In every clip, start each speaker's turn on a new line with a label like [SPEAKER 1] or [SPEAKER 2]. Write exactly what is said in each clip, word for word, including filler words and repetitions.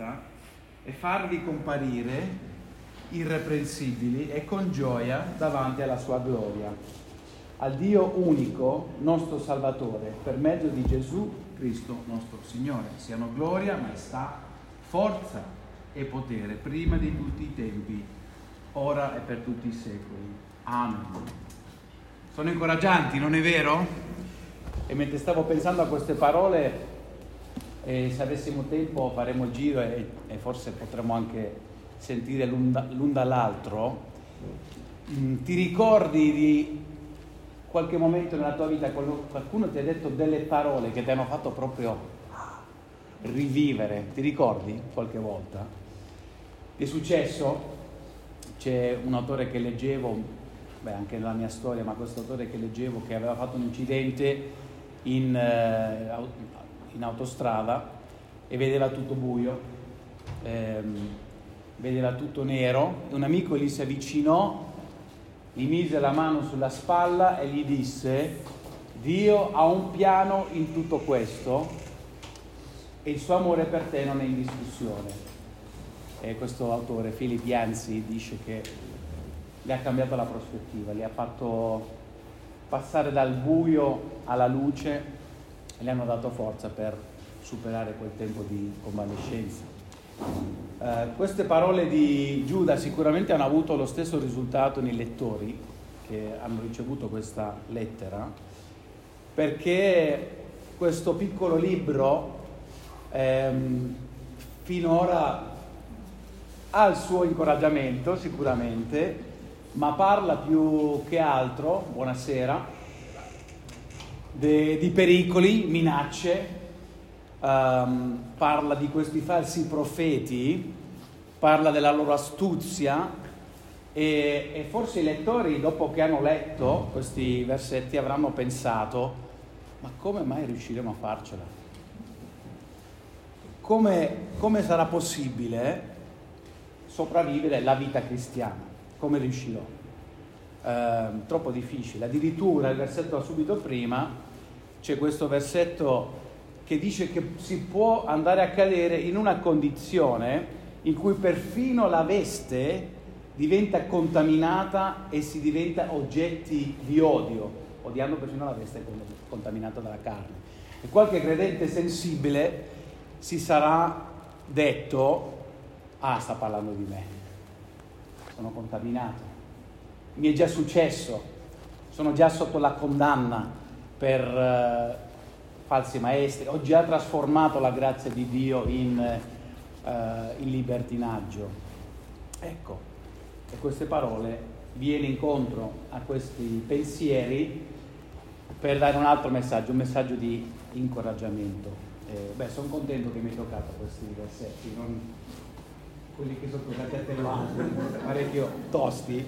[SPEAKER 1] volta e farvi comparire irreprensibili e con gioia davanti alla sua gloria. Al Dio unico, nostro Salvatore, per mezzo di Gesù Cristo nostro Signore, siano gloria, maestà, forza e potere, prima di tutti i tempi, ora e per tutti i secoli. Amen. Sono incoraggianti, non è vero? E mentre stavo pensando a queste parole, eh, se avessimo tempo faremo il giro e, e forse potremmo anche sentire l'un, da, l'un dall'altro. Mm, ti ricordi di qualche momento nella tua vita qualcuno ti ha detto delle parole che ti hanno fatto proprio rivivere? Ti ricordi qualche volta? Ti è successo? C'è un autore che leggevo, beh anche nella mia storia, ma questo autore che leggevo che aveva fatto un incidente in, eh, in autostrada e vedeva tutto buio, ehm, vedeva tutto nero, e un amico gli si avvicinò, gli mise la mano sulla spalla e gli disse: Dio ha un piano in tutto questo e il suo amore per te non è in discussione. E questo autore, Philip Yancey, dice che gli ha cambiato la prospettiva, gli ha fatto passare dal buio alla luce e gli hanno dato forza per superare quel tempo di convalescenza. Uh, queste parole di Giuda sicuramente hanno avuto lo stesso risultato nei lettori che hanno ricevuto questa lettera, perché questo piccolo libro ehm, finora ha il suo incoraggiamento sicuramente, ma parla più che altro, buonasera, de, di pericoli, minacce. Um, parla di questi falsi profeti, parla della loro astuzia e, e forse i lettori, dopo che hanno letto questi versetti, avranno pensato: ma come mai riusciremo a farcela? Come, come sarà possibile sopravvivere la vita cristiana? Come riuscirò? Uh, troppo difficile. Addirittura il versetto subito prima c'è questo versetto che dice che si può andare a cadere in una condizione in cui perfino la veste diventa contaminata e si diventa oggetti di odio, odiando perfino la veste contaminata dalla carne. E qualche credente sensibile si sarà detto: ah, sta parlando di me, sono contaminato, mi è già successo, sono già sotto la condanna per uh, falsi maestri, ho già trasformato la grazia di Dio in, uh, in libertinaggio. Ecco, e queste parole viene incontro a questi pensieri per dare un altro messaggio, un messaggio di incoraggiamento. Eh, beh, sono contento che mi hai toccato questi versetti, non quelli che sono toccati a te parecchio tosti,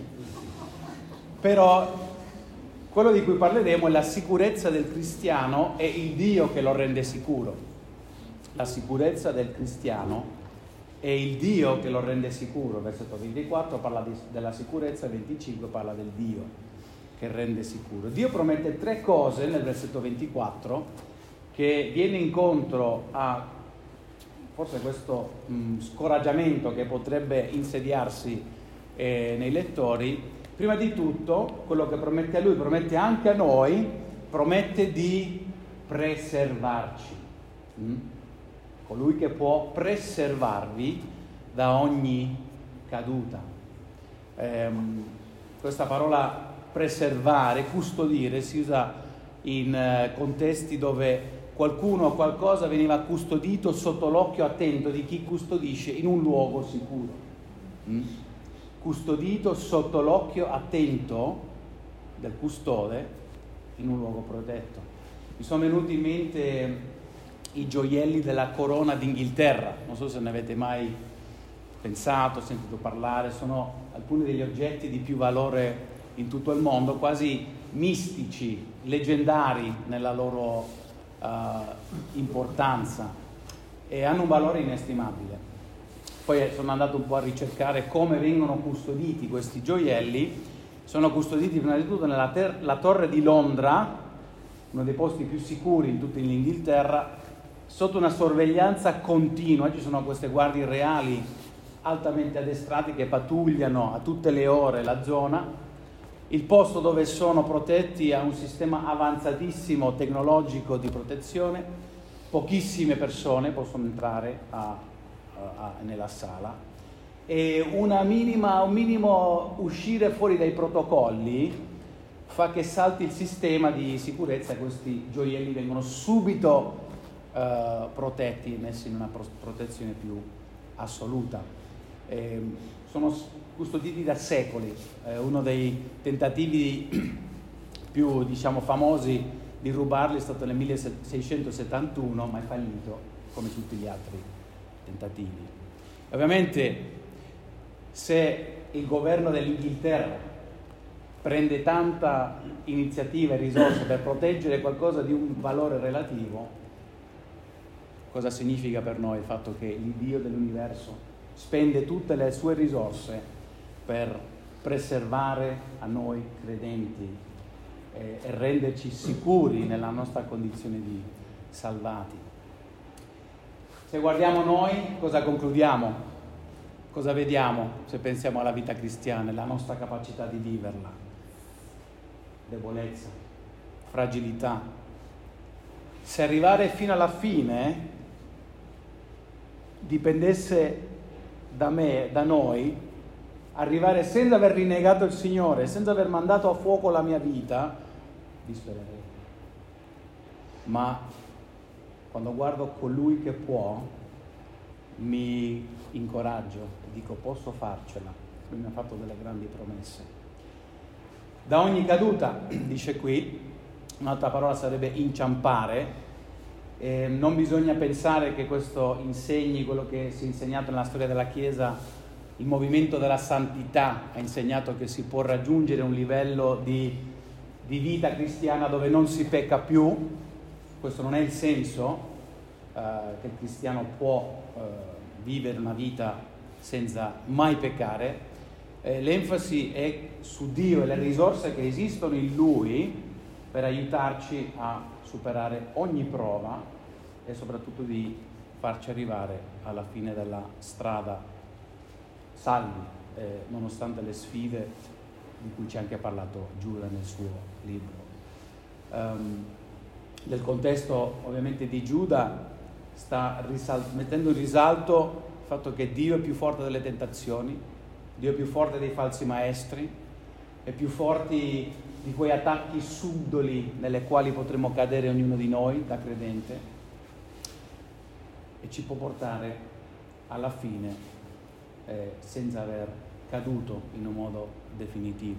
[SPEAKER 1] però quello di cui parleremo è la sicurezza del cristiano e il Dio che lo rende sicuro. La sicurezza del cristiano e il Dio che lo rende sicuro. Versetto ventiquattro parla di, della sicurezza, venticinque parla del Dio che rende sicuro. Dio promette tre cose nel versetto ventiquattro che viene incontro a forse questo mh, scoraggiamento che potrebbe insediarsi eh, nei lettori. Prima di tutto, quello che promette a lui, promette anche a noi, promette di preservarci. Mm? Colui che può preservarvi da ogni caduta. Ehm, questa parola preservare, custodire, si usa in eh, contesti dove qualcuno o qualcosa veniva custodito sotto l'occhio attento di chi custodisce in un luogo sicuro. Mm? Custodito sotto l'occhio attento del custode in un luogo protetto. Mi sono venuti in mente i gioielli della corona d'Inghilterra, non so se ne avete mai pensato, sentito parlare, sono alcuni degli oggetti di più valore in tutto il mondo, quasi mistici, leggendari nella loro uh, importanza e hanno un valore inestimabile. Poi sono andato un po' a ricercare come vengono custoditi questi gioielli. Sono custoditi prima di tutto nella ter- la torre di Londra, uno dei posti più sicuri in tutta l'Inghilterra, sotto una sorveglianza continua. Ci sono queste guardie reali altamente addestrati che pattugliano a tutte le ore la zona. Il posto dove sono protetti ha un sistema avanzatissimo tecnologico di protezione, pochissime persone possono entrare a, a, a, nella sala e una minima, un minimo uscire fuori dai protocolli fa che salti il sistema di sicurezza e questi gioielli vengono subito eh, protetti e messi in una protezione più assoluta. Eh, sono custoditi da secoli, eh, uno dei tentativi più diciamo famosi di rubarli è stato nel milleseicentossettantuno, ma è fallito come tutti gli altri tentativi. Ovviamente se il governo dell'Inghilterra prende tanta iniziativa e risorse per proteggere qualcosa di un valore relativo, cosa significa per noi il fatto che il Dio dell'universo spende tutte le sue risorse per preservare a noi credenti e, e renderci sicuri nella nostra condizione di salvati. Se guardiamo noi, cosa concludiamo? Cosa vediamo se pensiamo alla vita cristiana e alla nostra capacità di viverla? Debolezza, fragilità. Se arrivare fino alla fine dipendesse da me, da noi, arrivare senza aver rinnegato il Signore, senza aver mandato a fuoco la mia vita, dispererei. Ma quando guardo colui che può, mi incoraggio, dico posso farcela, lui mi ha fatto delle grandi promesse. Da ogni caduta, dice qui, un'altra parola sarebbe inciampare. Eh, non bisogna pensare che questo insegni quello che si è insegnato nella storia della Chiesa. Il movimento della santità ha insegnato che si può raggiungere un livello di, di vita cristiana dove non si pecca più. Questo non è il senso eh, che il cristiano può eh, vivere una vita senza mai peccare. Eh, l'enfasi è su Dio e le risorse che esistono in Lui per aiutarci a superare ogni prova e soprattutto di farci arrivare alla fine della strada salvi, eh, nonostante le sfide di cui ci ha anche parlato Giuda nel suo libro. Um, nel contesto ovviamente di Giuda sta risal- mettendo in risalto il fatto che Dio è più forte delle tentazioni, Dio è più forte dei falsi maestri, è più forte di quei attacchi subdoli nelle quali potremmo cadere ognuno di noi da credente, e ci può portare alla fine eh, senza aver caduto in un modo definitivo.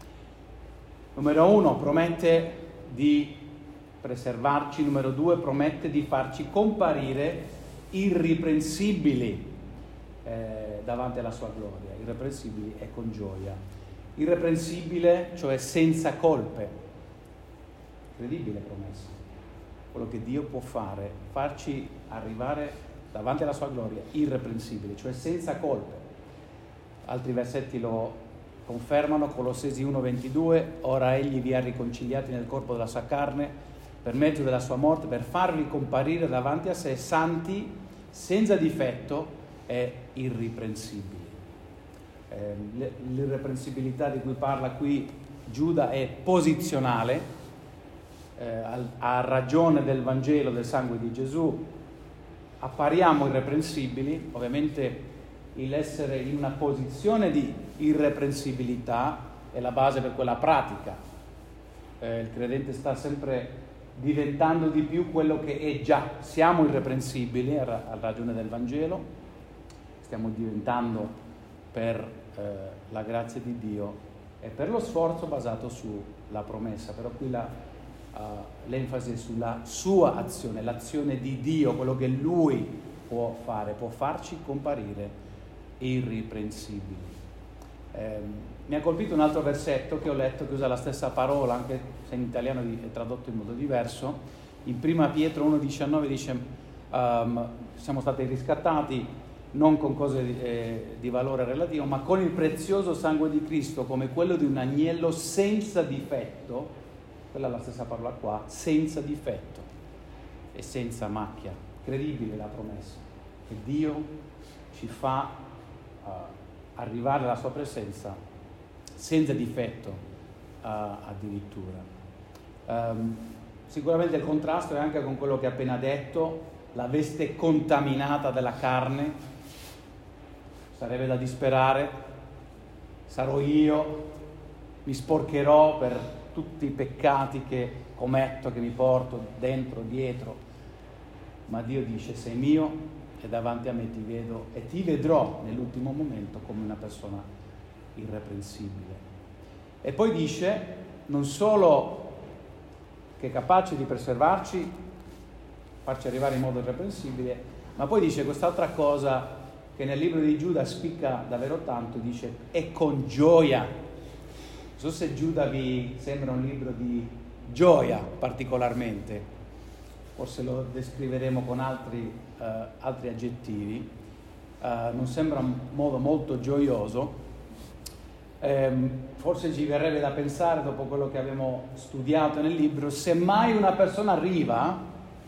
[SPEAKER 1] Numero uno, promette di preservarci. Numero due, promette di farci comparire irreprensibili eh, davanti alla sua gloria, irreprensibili e con gioia. Irreprensibile, cioè senza colpe. Incredibile promessa. Quello che Dio può fare, farci arrivare davanti alla sua gloria, irreprensibile, cioè senza colpe. Altri versetti lo confermano, Colossesi uno ventidue, ora egli vi ha riconciliati nel corpo della sua carne per mezzo della sua morte, per farvi comparire davanti a sé santi, senza difetto e irreprensibili. Eh, l'irreprensibilità di cui parla qui Giuda è posizionale, eh, ha ragione del Vangelo del sangue di Gesù. Appariamo irreprensibili, ovviamente l'essere in una posizione di irreprensibilità è la base per quella pratica. Eh, il credente sta sempre diventando di più quello che è già. Siamo irreprensibili a ragione del Vangelo, stiamo diventando per eh, la grazia di Dio e per lo sforzo basato sulla promessa. Però qui la, uh, l'enfasi è sulla sua azione, l'azione di Dio, quello che Lui può fare, può farci comparire irreprensibili. Eh, mi ha colpito un altro versetto che ho letto che usa la stessa parola, anche se in italiano è tradotto in modo diverso. In prima Pietro uno diciannove dice um, siamo stati riscattati non con cose di, eh, di valore relativo, ma con il prezioso sangue di Cristo, come quello di un agnello senza difetto. Quella è la stessa parola qua, senza difetto e senza macchia incredibile la promessa, che Dio ci fa uh, arrivare alla sua presenza senza difetto uh, addirittura. Um, sicuramente il contrasto è anche con quello che ho appena detto, la veste contaminata della carne, sarebbe da disperare, sarò io, mi sporcherò per tutti i peccati che commetto, che mi porto dentro, dietro, ma Dio dice sei mio e davanti a me ti vedo e ti vedrò nell'ultimo momento come una persona irreprensibile. E poi dice non solo che è capace di preservarci, farci arrivare in modo irreprensibile, ma poi dice quest'altra cosa che nel libro di Giuda spicca davvero tanto, dice e con gioia. Non so se Giuda vi sembra un libro di gioia particolarmente, forse lo descriveremo con altri, uh, altri aggettivi, uh, non sembra un modo molto gioioso. Um, forse ci verrebbe da pensare, dopo quello che abbiamo studiato nel libro, se mai una persona arriva,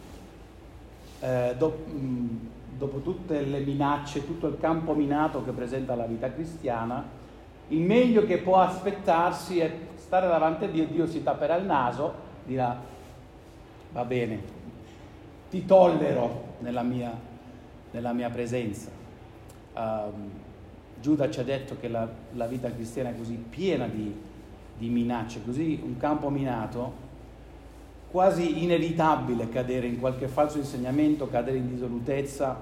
[SPEAKER 1] eh, do, mh, dopo tutte le minacce, tutto il campo minato che presenta la vita cristiana, il meglio che può aspettarsi è stare davanti a Dio, Dio si tapperà il naso, dirà va bene, ti tollero nella mia, nella mia presenza. Um, Giuda ci ha detto che la, la vita cristiana è così piena di, di minacce, così un campo minato, quasi inevitabile cadere in qualche falso insegnamento, cadere in dissolutezza.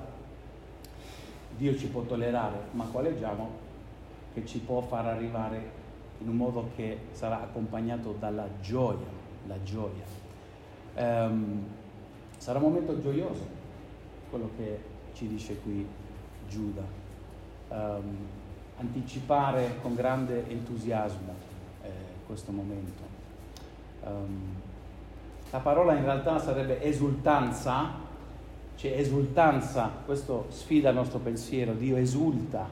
[SPEAKER 1] Dio ci può tollerare, ma qua leggiamo che ci può far arrivare in un modo che sarà accompagnato dalla gioia, la gioia. Um, sarà un momento gioioso, quello che ci dice qui Giuda. Um, anticipare con grande entusiasmo eh, questo momento. Um, la parola in realtà sarebbe esultanza, cioè esultanza, questo sfida il nostro pensiero, Dio esulta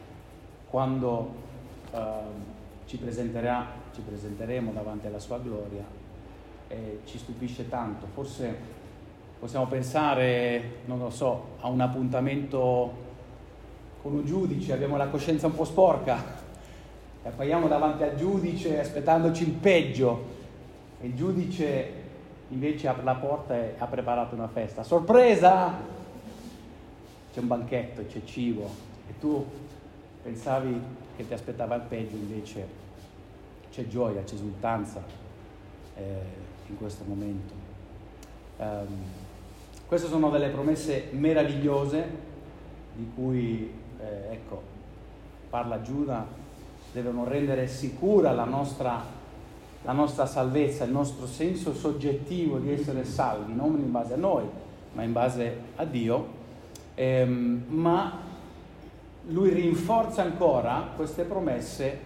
[SPEAKER 1] quando uh, ci presenterà, ci presenteremo davanti alla sua gloria e ci stupisce tanto. Forse possiamo pensare, non lo so, a un appuntamento con un giudice, abbiamo la coscienza un po' sporca e appariamo davanti al giudice aspettandoci il peggio e il giudice invece apre la porta e ha preparato una festa. Sorpresa! C'è un banchetto, c'è cibo e tu pensavi che ti aspettava il peggio, invece c'è gioia, c'è esultanza eh, in questo momento. Um, queste sono delle promesse meravigliose di cui eh, ecco, parla Giuda, devono rendere sicura la nostra, la nostra salvezza, il nostro senso soggettivo di essere salvi, non in base a noi, ma in base a Dio. Ehm, ma lui rinforza ancora queste promesse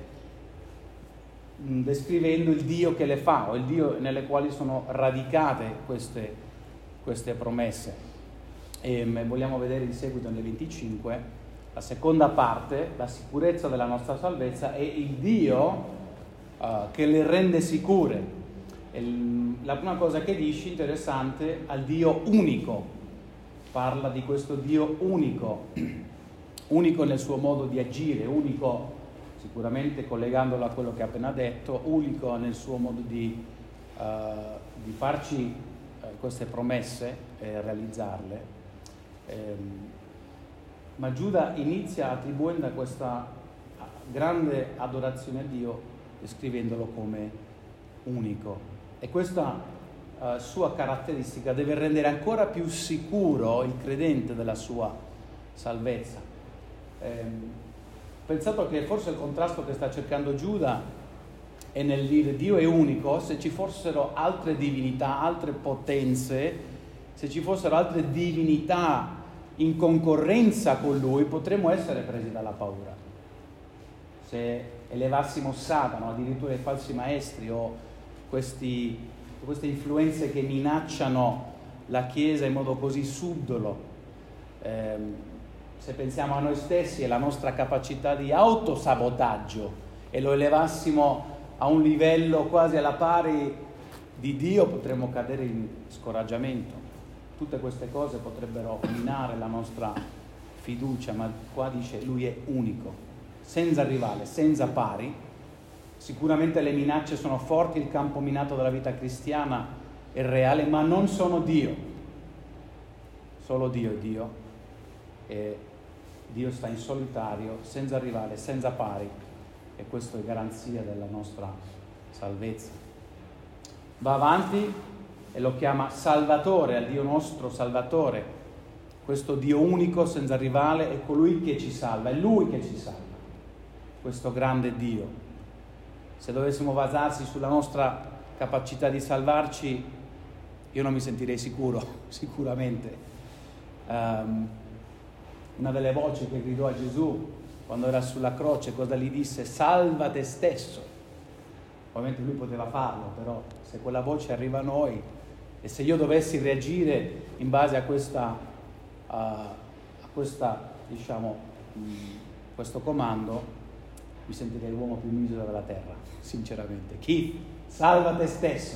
[SPEAKER 1] mh, descrivendo il Dio che le fa, o il Dio nelle quali sono radicate queste, queste promesse. E vogliamo vedere in seguito nel venticinque la seconda parte, la sicurezza della nostra salvezza e il Dio uh, che le rende sicure. Il, la prima cosa che dice, interessante, al Dio unico, parla di questo Dio unico, unico nel suo modo di agire, unico sicuramente collegandolo a quello che ha appena detto, unico nel suo modo di, uh, di farci uh, queste promesse e realizzarle. Ehm, ma Giuda inizia attribuendo questa grande adorazione a Dio descrivendolo come unico, e questa uh, sua caratteristica deve rendere ancora più sicuro il credente della sua salvezza. Ehm, pensato che forse il contrasto che sta cercando Giuda è nel dire Dio è unico. Se ci fossero altre divinità, altre potenze, se ci fossero altre divinità in concorrenza con lui, potremmo essere presi dalla paura. Se elevassimo Satana, addirittura i falsi maestri o questi, queste influenze che minacciano la Chiesa in modo così subdolo, eh, se pensiamo a noi stessi e alla nostra capacità di autosabotaggio e lo elevassimo a un livello quasi alla pari di Dio, potremmo cadere in scoraggiamento. tutte queste cose potrebbero minare la nostra fiducia, ma qua dice lui è unico, senza rivale, senza pari. Sicuramente le minacce sono forti, il campo minato della vita cristiana è reale, ma non sono Dio. Solo Dio è Dio, e Dio sta in solitario, senza rivale, senza pari, e questo è garanzia della nostra salvezza. Va avanti e lo chiama Salvatore, al Dio nostro Salvatore. Questo Dio unico, senza rivale, è colui che ci salva, è Lui che ci salva, questo grande Dio. Se dovessimo basarsi sulla nostra capacità di salvarci, io non mi sentirei sicuro, sicuramente. Um, una delle voci che gridò a Gesù quando era sulla croce, cosa gli disse? Salva te stesso. Ovviamente lui poteva farlo, però se quella voce arriva a noi e se io dovessi reagire in base a questa, uh, a questa diciamo, mh, questo comando, mi sentirei l'uomo più misero della terra, sinceramente. Chi? Salva te stesso.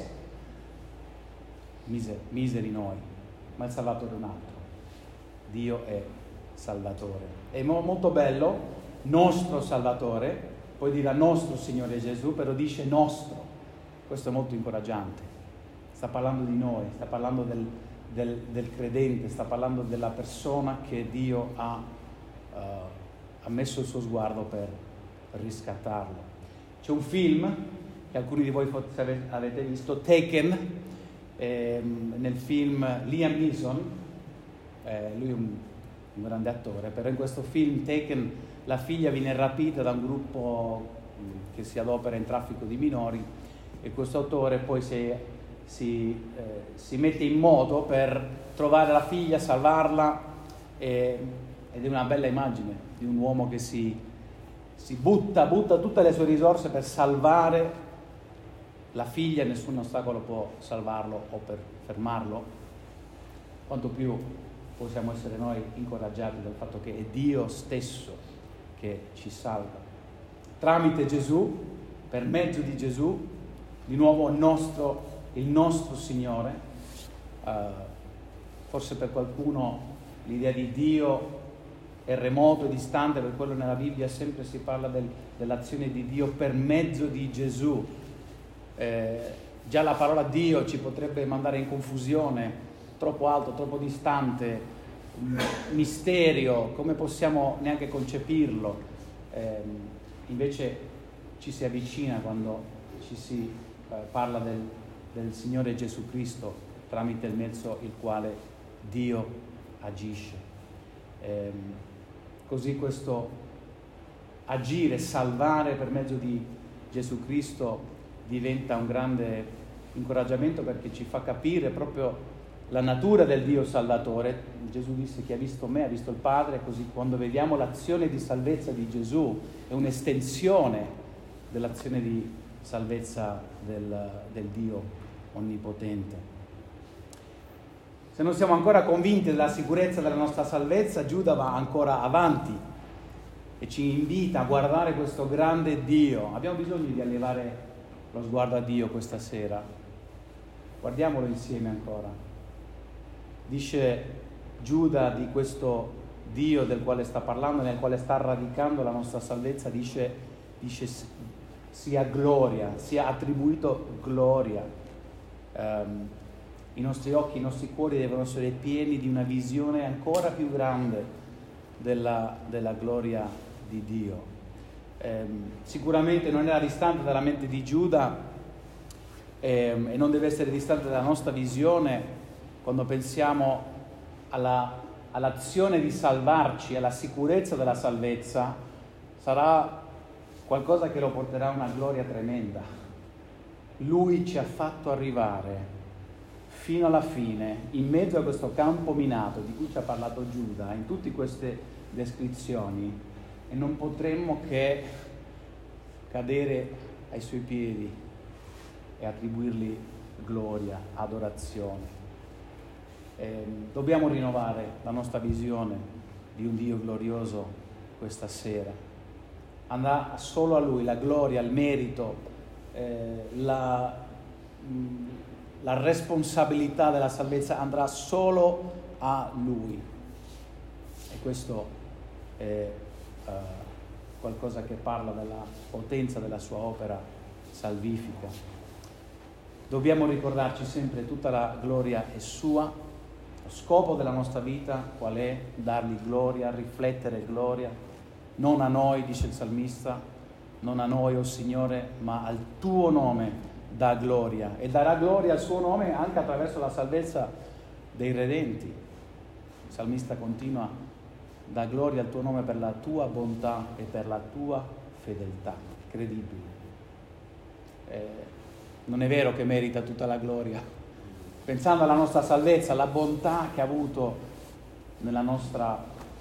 [SPEAKER 1] Miser, miseri noi, ma il Salvatore è un altro. Dio è Salvatore. È mo- molto bello, nostro Salvatore, poi dirà nostro Signore Gesù, però dice nostro. Questo è molto incoraggiante. Sta parlando di noi, sta parlando del, del, del credente, sta parlando della persona che Dio ha, uh, ha messo il suo sguardo per, per riscattarlo. C'è un film che alcuni di voi forse avete visto, Taken, ehm, nel film Liam Neeson. Eh, lui è un, un grande attore, però in questo film Taken la figlia viene rapita da un gruppo mh, che si adopera in traffico di minori, e questo autore poi si, si, eh, si mette in moto per trovare la figlia, salvarla, e, ed è una bella immagine di un uomo che si, si butta, butta tutte le sue risorse per salvare la figlia, e nessun ostacolo può salvarlo o per fermarlo. Quanto più possiamo essere noi incoraggiati dal fatto che è Dio stesso che ci salva. Tramite Gesù, per mezzo di Gesù, di nuovo il nostro, il nostro Signore. Uh, forse per qualcuno l'idea di Dio è remoto e distante, per quello nella Bibbia sempre si parla del, dell'azione di Dio per mezzo di Gesù. Eh, già la parola Dio ci potrebbe mandare in confusione, troppo alto, troppo distante, misterio, come possiamo neanche concepirlo? Eh, invece ci si avvicina quando ci si eh, parla del, del Signore Gesù Cristo, tramite il mezzo il quale Dio agisce. Eh, così questo agire, salvare per mezzo di Gesù Cristo diventa un grande incoraggiamento, perché ci fa capire proprio la natura del Dio Salvatore. Gesù disse: chi ha visto me ha visto il Padre. Così quando vediamo l'azione di salvezza di Gesù è un'estensione dell'azione di salvezza del, del Dio Onnipotente. Se non siamo ancora convinti della sicurezza della nostra salvezza, Giuda va ancora avanti e ci invita a guardare questo grande Dio. Abbiamo bisogno di elevare lo sguardo a Dio questa sera. Guardiamolo insieme ancora. Dice Giuda di questo Dio del quale sta parlando, nel quale sta radicando la nostra salvezza, dice, dice sia gloria, sia attribuito gloria. Um, I nostri occhi, i nostri cuori devono essere pieni di una visione ancora più grande della, della gloria di Dio. Um, sicuramente non era distante dalla mente di Giuda um, e non deve essere distante dalla nostra visione. Quando pensiamo alla, all'azione di salvarci, alla sicurezza della salvezza, sarà qualcosa che lo porterà a una gloria tremenda. Lui ci ha fatto arrivare fino alla fine, in mezzo a questo campo minato di cui ci ha parlato Giuda, in tutte queste descrizioni, e non potremmo che cadere ai suoi piedi e attribuirgli gloria, adorazione. Eh, dobbiamo rinnovare la nostra visione di un Dio glorioso questa sera. Andrà solo a Lui la gloria, il merito, eh, la, mh, la responsabilità della salvezza andrà solo a Lui. E questo è uh, qualcosa che parla della potenza della sua opera salvifica. Dobbiamo ricordarci sempre che tutta la gloria è sua. Lo scopo della nostra vita qual è? Dargli gloria, riflettere gloria, non a noi, dice il salmista, non a noi, o oh Signore, ma al tuo nome dà gloria, e darà gloria al suo nome anche attraverso la salvezza dei redenti. Il salmista continua: dà gloria al tuo nome per la tua bontà e per la tua fedeltà. Incredibile. Eh, non è vero che merita tutta la gloria. Pensando alla nostra salvezza, alla bontà che ha avuto nella nostra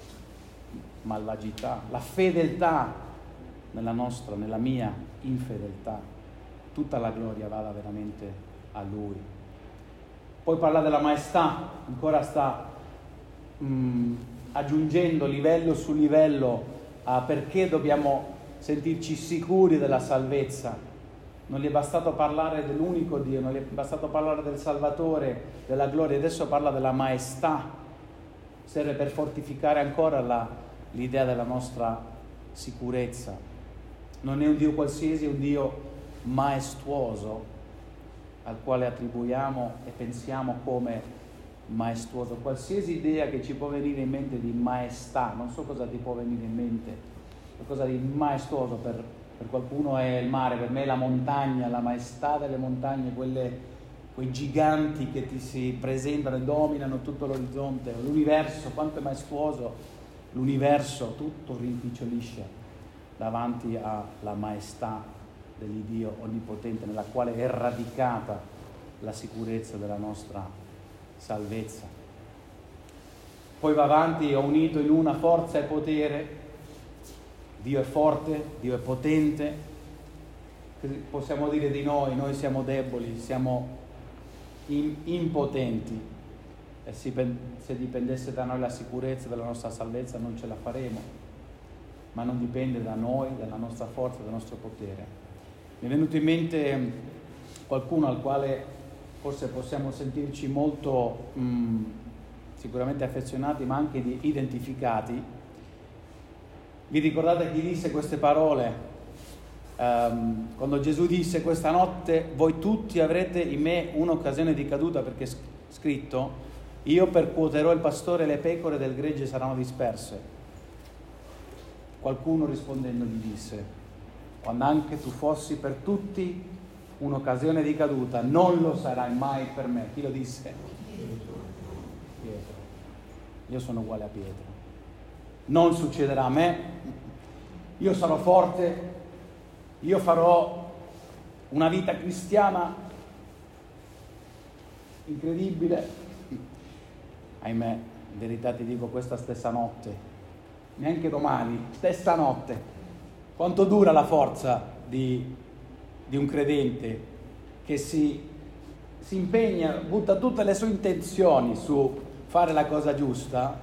[SPEAKER 1] malvagità, la fedeltà nella nostra, nella mia infedeltà, tutta la gloria vada veramente a Lui. Poi parla della maestà, ancora sta mh, aggiungendo livello su livello a perché dobbiamo sentirci sicuri della salvezza. Non gli è bastato parlare dell'unico Dio, non gli è bastato parlare del Salvatore, della gloria, adesso parla della maestà. Serve per fortificare ancora la, l'idea della nostra sicurezza. Non è un Dio qualsiasi, è un Dio maestuoso, al quale attribuiamo e pensiamo come maestuoso. Qualsiasi idea che ci può venire in mente di maestà, non so cosa ti può venire in mente, qualcosa di maestoso per, per qualcuno è il mare, per me è la montagna, la maestà delle montagne, quelle, quei giganti che ti si presentano e dominano tutto l'orizzonte, l'universo, quanto è maestoso l'universo, tutto rimpicciolisce davanti alla maestà dell'Iddio onnipotente, nella quale è radicata la sicurezza della nostra salvezza. Poi va avanti: ho unito in una forza e potere. Dio è forte, Dio è potente. Possiamo dire di noi, noi siamo deboli, siamo in, impotenti, e se, se dipendesse da noi la sicurezza della nostra salvezza non ce la faremo, ma non dipende da noi, dalla nostra forza, dal nostro potere. Mi è venuto in mente qualcuno al quale forse possiamo sentirci molto mh, sicuramente affezionati, ma anche identificati. Vi ricordate chi disse queste parole? Um, quando Gesù disse: questa notte voi tutti avrete in me un'occasione di caduta, perché è scritto: io percuoterò il pastore e le pecore del gregge saranno disperse. Qualcuno rispondendo gli disse: quando anche tu fossi per tutti un'occasione di caduta, non lo sarai mai per me. Chi lo disse? Pietro. Io sono uguale a Pietro. Non succederà a me, io sarò forte, io farò una vita cristiana incredibile. Ahimè, in verità ti dico, questa stessa notte, neanche domani, stessa notte, quanto dura la forza di, di un credente che si, si impegna, butta tutte le sue intenzioni su fare la cosa giusta,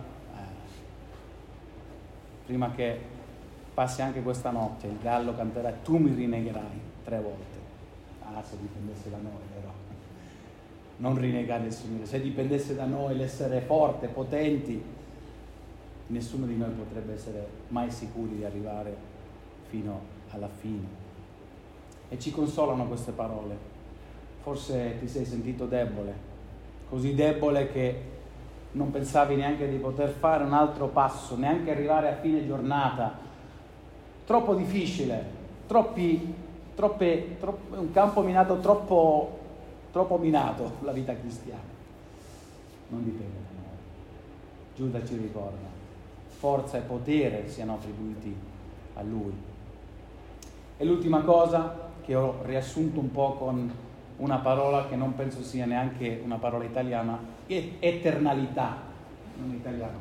[SPEAKER 1] prima che passi anche questa notte il gallo canterà: tu mi rinnegherai tre volte. Ah, se dipendesse da noi, però non rinnegare il Signore. Se dipendesse da noi l'essere forte, potenti, nessuno di noi potrebbe essere mai sicuri di arrivare fino alla fine. E ci consolano queste parole. Forse ti sei sentito debole, così debole che non pensavi neanche di poter fare un altro passo, neanche arrivare a fine giornata. Troppo difficile, troppi, troppe, troppo, un campo minato troppo, troppo minato la vita cristiana. Non dipende da noi. Giuda ci ricorda: forza e potere siano attribuiti a Lui. E l'ultima cosa che ho riassunto un po' con una parola che non penso sia neanche una parola italiana, è eternalità, non italiano,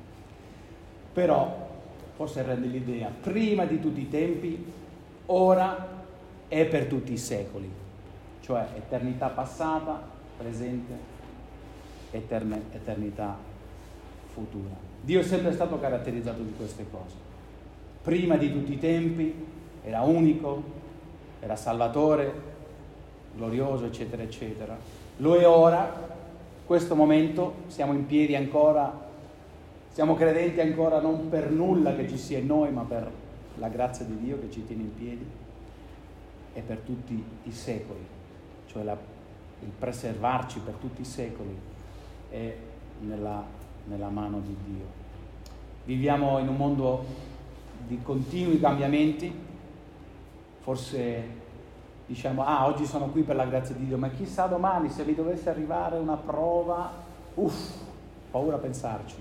[SPEAKER 1] però forse rende l'idea: prima di tutti i tempi, ora e per tutti i secoli, cioè eternità passata, presente, eterne, eternità futura. Dio è sempre stato caratterizzato di queste cose. Prima di tutti i tempi era unico, era Salvatore, glorioso, eccetera, eccetera. lo è ora, questo momento, siamo in piedi ancora, siamo credenti ancora non per nulla che ci sia in noi, ma per la grazia di Dio che ci tiene in piedi, e per tutti i secoli, cioè la, il preservarci per tutti i secoli è nella, nella mano di Dio. Viviamo in un mondo di continui cambiamenti, forse diciamo, ah, oggi sono qui per la grazia di Dio, ma chissà domani se mi dovesse arrivare una prova, uff, paura a pensarci.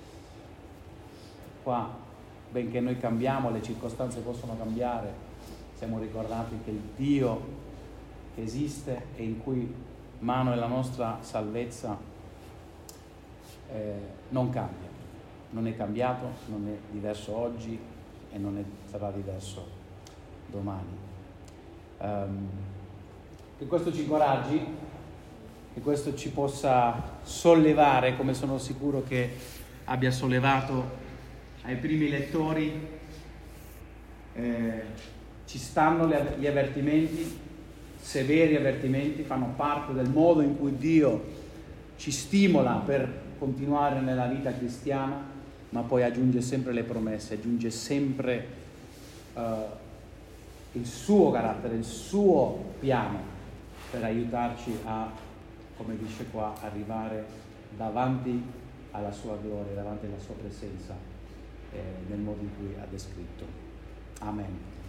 [SPEAKER 1] Qua, benché noi cambiamo, le circostanze possono cambiare, siamo ricordati che il Dio che esiste e in cui mano è la nostra salvezza eh, non cambia, non è cambiato, non è diverso oggi e non è, sarà diverso domani. Um, che questo ci incoraggi, che questo ci possa sollevare, come sono sicuro che abbia sollevato ai primi lettori. Eh, ci stanno le, gli avvertimenti, severi avvertimenti, fanno parte del modo in cui Dio ci stimola per continuare nella vita cristiana, ma poi aggiunge sempre le promesse, aggiunge sempre uh, il suo carattere, il suo piano per aiutarci a, come dice qua, arrivare davanti alla sua gloria, davanti alla sua presenza, eh, nel modo in cui ha descritto. Amen.